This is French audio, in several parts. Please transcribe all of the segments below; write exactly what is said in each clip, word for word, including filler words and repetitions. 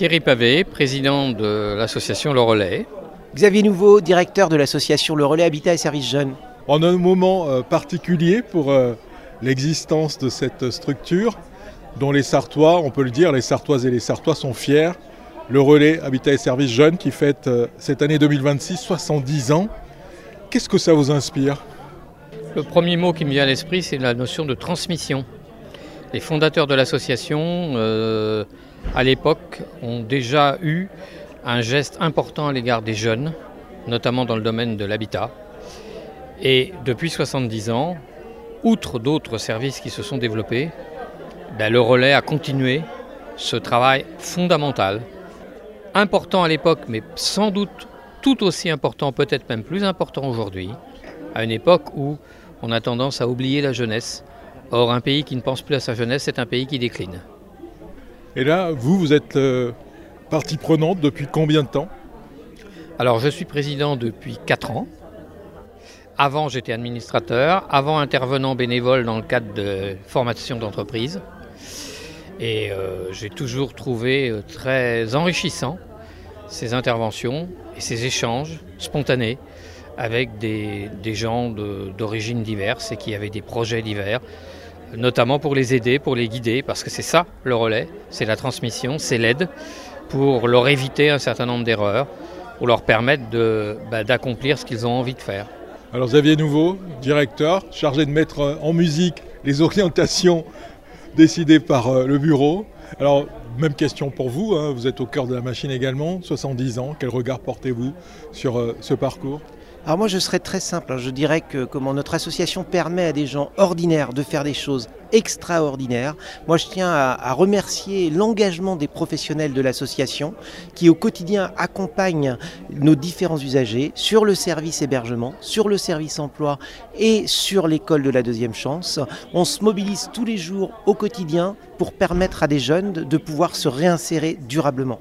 Thierry Pavé, président de l'association Le Relais. Xavier Nouveau, directeur de l'association Le Relais Habitat et Services Jeunes. En un moment euh, particulier pour euh, l'existence de cette structure, dont les Sartois, on peut le dire, les Sartoises et les Sartois sont fiers. Le Relais Habitat et Services Jeunes qui fête euh, cette année deux mille vingt-six soixante-dix ans. Qu'est-ce que ça vous inspire ? Le premier mot qui me vient à l'esprit, c'est la notion de transmission. Les fondateurs de l'association, euh, à l'époque, ont déjà eu un geste important à l'égard des jeunes, notamment dans le domaine de l'habitat. Et depuis soixante-dix ans, outre d'autres services qui se sont développés, ben le Relais a continué ce travail fondamental, important à l'époque, mais sans doute tout aussi important, peut-être même plus important aujourd'hui, à une époque où on a tendance à oublier la jeunesse. Or, un pays qui ne pense plus à sa jeunesse, c'est un pays qui décline. Et là, vous, vous êtes euh, partie prenante depuis combien de temps ? Alors, je suis président depuis quatre ans. Avant, j'étais administrateur. Avant, intervenant bénévole dans le cadre de formation d'entreprise. Et euh, j'ai toujours trouvé très enrichissant ces interventions et ces échanges spontanés avec des, des gens de, d'origines diverses et qui avaient des projets divers, notamment pour les aider, pour les guider, parce que c'est ça le relais, c'est la transmission, c'est l'aide, pour leur éviter un certain nombre d'erreurs, pour leur permettre de, bah, d'accomplir ce qu'ils ont envie de faire. Alors Xavier Nouveau, directeur, chargé de mettre en musique les orientations décidées par euh, le bureau. Alors, même question pour vous, hein, vous êtes au cœur de la machine également, soixante-dix ans, quel regard portez-vous sur euh, ce parcours ? Alors moi je serais très simple, je dirais que comment notre association permet à des gens ordinaires de faire des choses extraordinaires. Moi je tiens à, à remercier l'engagement des professionnels de l'association qui au quotidien accompagnent nos différents usagers sur le service hébergement, sur le service emploi et sur l'école de la deuxième chance. On se mobilise tous les jours au quotidien pour permettre à des jeunes de, de pouvoir se réinsérer durablement.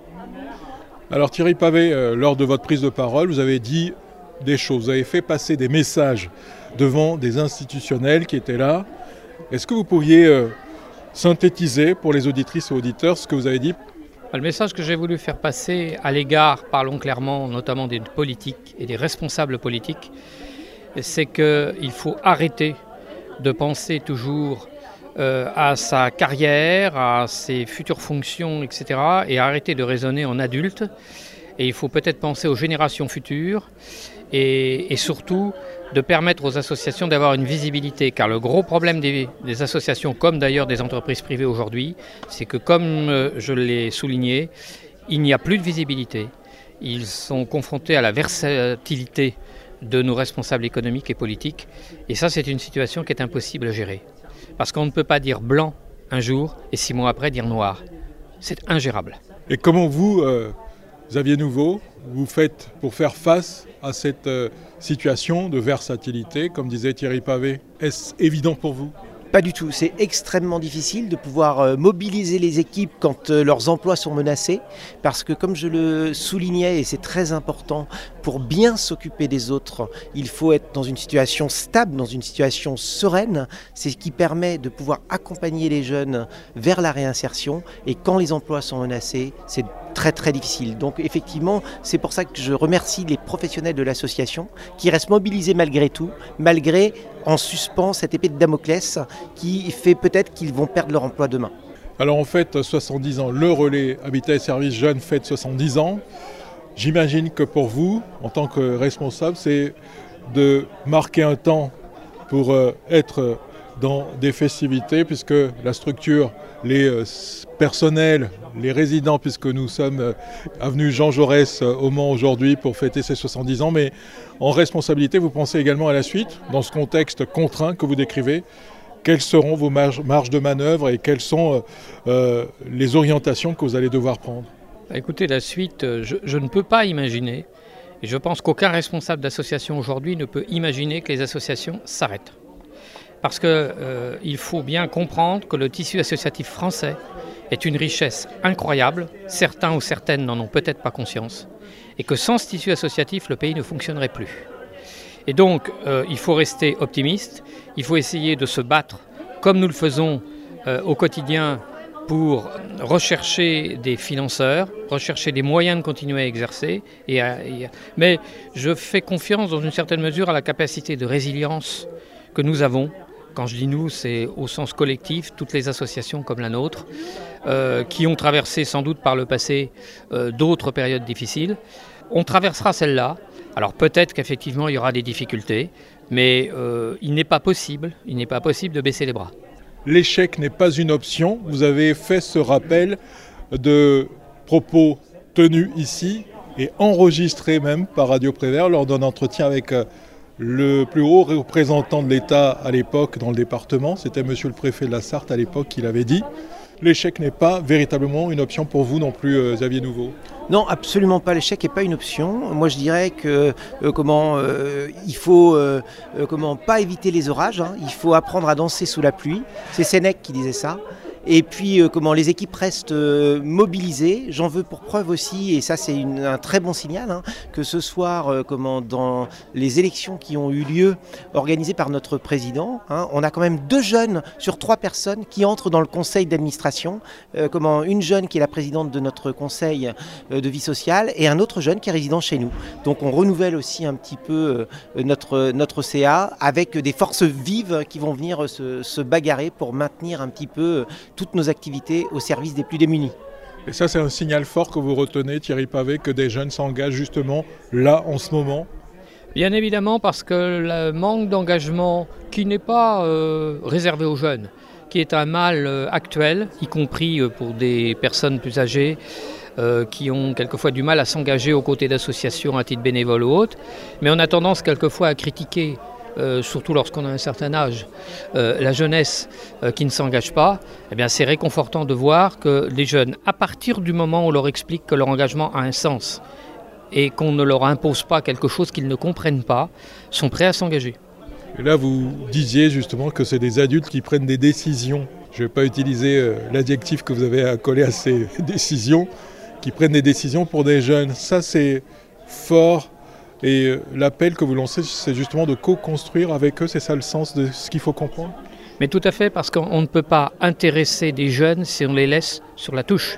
Alors Thierry Pavé, euh, lors de votre prise de parole, vous avez dit des choses, vous avez fait passer des messages devant des institutionnels qui étaient là. Est-ce que vous pourriez euh, synthétiser pour les auditrices et auditeurs ce que vous avez dit ? Le message que j'ai voulu faire passer à l'égard, parlons clairement, notamment des politiques et des responsables politiques, c'est qu'il faut arrêter de penser toujours euh, à sa carrière, à ses futures fonctions, et cetera, et arrêter de raisonner en adulte. Et il faut peut-être penser aux générations futures et, et surtout de permettre aux associations d'avoir une visibilité. Car le gros problème des, des associations, comme d'ailleurs des entreprises privées aujourd'hui, c'est que comme je l'ai souligné, il n'y a plus de visibilité. Ils sont confrontés à la versatilité de nos responsables économiques et politiques. Et ça, c'est une situation qui est impossible à gérer. Parce qu'on ne peut pas dire blanc un jour et six mois après dire noir. C'est ingérable. Et comment vous... Euh... Xavier Nouveau, vous faites pour faire face à cette euh, situation de versatilité, comme disait Thierry Pavé. Est-ce évident pour vous ? Pas du tout, c'est extrêmement difficile de pouvoir euh, mobiliser les équipes quand euh, leurs emplois sont menacés, parce que comme je le soulignais, et c'est très important, pour bien s'occuper des autres, il faut être dans une situation stable, dans une situation sereine, c'est ce qui permet de pouvoir accompagner les jeunes vers la réinsertion, et quand les emplois sont menacés, c'est très très difficile. Donc effectivement, c'est pour ça que je remercie les professionnels de l'association qui restent mobilisés malgré tout, malgré en suspens cette épée de Damoclès qui fait peut-être qu'ils vont perdre leur emploi demain. Alors en fait, soixante-dix ans, le Relais Habitat et Services Jeunes fête soixante-dix ans. J'imagine que pour vous, en tant que responsable, c'est de marquer un temps pour euh, être dans des festivités, puisque la structure, les euh, personnels, les résidents, puisque nous sommes euh, avenue Jean Jaurès euh, au Mans aujourd'hui pour fêter ces soixante-dix ans, mais en responsabilité, vous pensez également à la suite, dans ce contexte contraint que vous décrivez. Quelles seront vos marges, marges de manœuvre et quelles sont euh, euh, les orientations que vous allez devoir prendre ? Écoutez, la suite, je, je ne peux pas imaginer, et je pense qu'aucun responsable d'association aujourd'hui ne peut imaginer que les associations s'arrêtent. Parce qu'il euh, faut bien comprendre que le tissu associatif français est une richesse incroyable, certains ou certaines n'en ont peut-être pas conscience, et que sans ce tissu associatif, le pays ne fonctionnerait plus. Et donc, euh, il faut rester optimiste, il faut essayer de se battre, comme nous le faisons euh, au quotidien, pour rechercher des financeurs, rechercher des moyens de continuer à exercer. Et à, et à... Mais je fais confiance dans une certaine mesure à la capacité de résilience que nous avons. Quand je dis nous, c'est au sens collectif, toutes les associations comme la nôtre, euh, qui ont traversé sans doute par le passé euh, d'autres périodes difficiles. On traversera celle-là. Alors peut-être qu'effectivement il y aura des difficultés, mais euh, il n'est pas possible, il n'est pas possible de baisser les bras. L'échec n'est pas une option. Vous avez fait ce rappel de propos tenus ici et enregistrés même par Radio Prévert lors d'un entretien avec le plus haut représentant de l'État à l'époque dans le département. C'était monsieur le préfet de la Sarthe à l'époque qui l'avait dit. L'échec n'est pas véritablement une option pour vous non plus, euh, Xavier Nouveau? Non, absolument pas. L'échec n'est pas une option. Moi, je dirais que euh, comment euh, il faut euh, euh, comment pas éviter les orages. Hein. Il faut apprendre à danser sous la pluie. C'est Sénèque qui disait ça. Et puis euh, comment les équipes restent euh, mobilisées. J'en veux pour preuve aussi, et ça c'est une, un très bon signal, hein, que ce soir, euh, comment dans les élections qui ont eu lieu organisées par notre président, hein, on a quand même deux jeunes sur trois personnes qui entrent dans le conseil d'administration. Euh, comment une jeune qui est la présidente de notre conseil euh, de vie sociale et un autre jeune qui est résident chez nous. Donc on renouvelle aussi un petit peu euh, notre notre C A avec des forces vives qui vont venir se, se bagarrer pour maintenir un petit peu euh, toutes nos activités au service des plus démunis. Et ça, c'est un signal fort que vous retenez, Thierry Pavé, que des jeunes s'engagent justement là, en ce moment? Bien évidemment, parce que le manque d'engagement, qui n'est pas euh, réservé aux jeunes, qui est un mal euh, actuel, y compris euh, pour des personnes plus âgées, euh, qui ont quelquefois du mal à s'engager aux côtés d'associations à titre bénévole ou autre, mais on a tendance quelquefois à critiquer Euh, surtout lorsqu'on a un certain âge, euh, la jeunesse euh, qui ne s'engage pas. Eh bien, c'est réconfortant de voir que les jeunes, à partir du moment où on leur explique que leur engagement a un sens et qu'on ne leur impose pas quelque chose qu'ils ne comprennent pas, sont prêts à s'engager. Et là, vous disiez justement que c'est des adultes qui prennent des décisions. Je ne vais pas utiliser euh, l'adjectif que vous avez accolé à ces décisions, qui prennent des décisions pour des jeunes. Ça, c'est fort. Et l'appel que vous lancez, c'est justement de co-construire avec eux, c'est ça le sens de ce qu'il faut comprendre? Mais tout à fait, parce qu'on ne peut pas intéresser des jeunes si on les laisse sur la touche.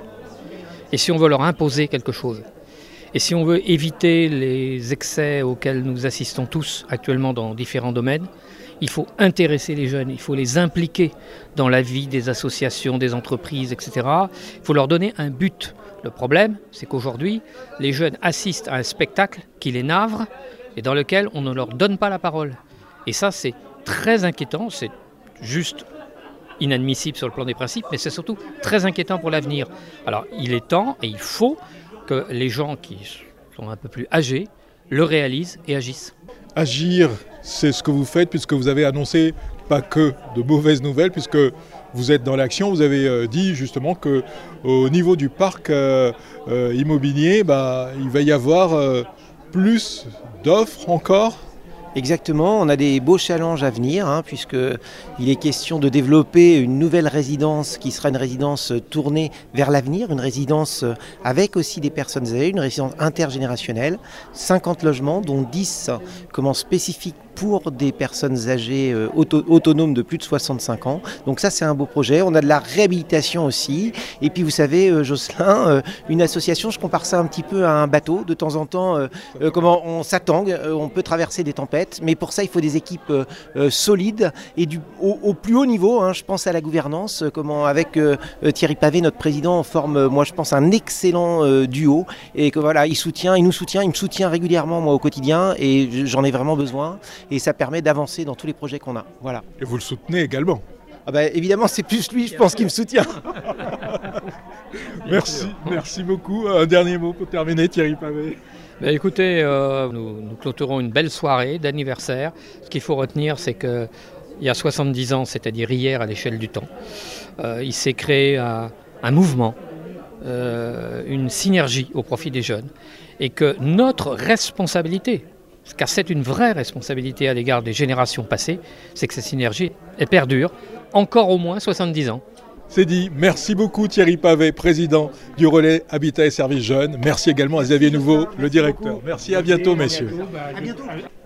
Et si on veut leur imposer quelque chose. Et si on veut éviter les excès auxquels nous assistons tous actuellement dans différents domaines, il faut intéresser les jeunes, il faut les impliquer dans la vie des associations, des entreprises, et cetera. Il faut leur donner un but. Le problème, c'est qu'aujourd'hui, les jeunes assistent à un spectacle qui les navre et dans lequel on ne leur donne pas la parole. Et ça, c'est très inquiétant, c'est juste inadmissible sur le plan des principes, mais c'est surtout très inquiétant pour l'avenir. Alors, il est temps et il faut que les gens qui sont un peu plus âgés le réalisent et agissent. Agir, c'est ce que vous faites, puisque vous avez annoncé pas que de mauvaises nouvelles, puisque vous êtes dans l'action. Vous avez euh, dit justement qu'au niveau du parc euh, euh, immobilier, bah, il va y avoir euh, plus d'offres encore. Exactement, on a des beaux challenges à venir, hein, puisqu'il est question de développer une nouvelle résidence qui sera une résidence tournée vers l'avenir, une résidence avec aussi des personnes âgées, une résidence intergénérationnelle, cinquante logements, dont dix comment, spécifiques pour des personnes âgées euh, auto- autonomes de plus de soixante-cinq ans. Donc ça, c'est un beau projet. On a de la réhabilitation aussi. Et puis, vous savez, euh, Jocelyn, euh, une association, je compare ça un petit peu à un bateau. De temps en temps, euh, euh, comment on s'attangue, euh, on peut traverser des tempêtes. Mais pour ça, il faut des équipes euh, euh, solides et du, au, au plus haut niveau. Hein, je pense à la gouvernance. Euh, comment, avec euh, Thierry Pavé, notre président, on forme, euh, moi, je pense, un excellent euh, duo. Et que voilà, il soutient, il nous soutient, il me soutient régulièrement, moi, au quotidien. Et j'en ai vraiment besoin. Et ça permet d'avancer dans tous les projets qu'on a. Voilà. Et vous le soutenez également? Ah bah, évidemment, c'est plus lui, je pense, qui me soutient. Merci, merci beaucoup. Un dernier mot pour terminer, Thierry Pavé. Bah écoutez, euh, nous, nous clôturons une belle soirée d'anniversaire. Ce qu'il faut retenir, c'est qu'il y a soixante-dix ans, c'est-à-dire hier à l'échelle du temps, euh, il s'est créé un, un mouvement, euh, une synergie au profit des jeunes, et que notre responsabilité, car c'est une vraie responsabilité à l'égard des générations passées, c'est que cette synergie elle perdure encore au moins soixante-dix ans. C'est dit. Merci beaucoup Thierry Pavé, président du Relais Habitat et Services Jeunes. Merci également à Xavier Nouveau, le directeur. Merci, à bientôt messieurs. À bientôt.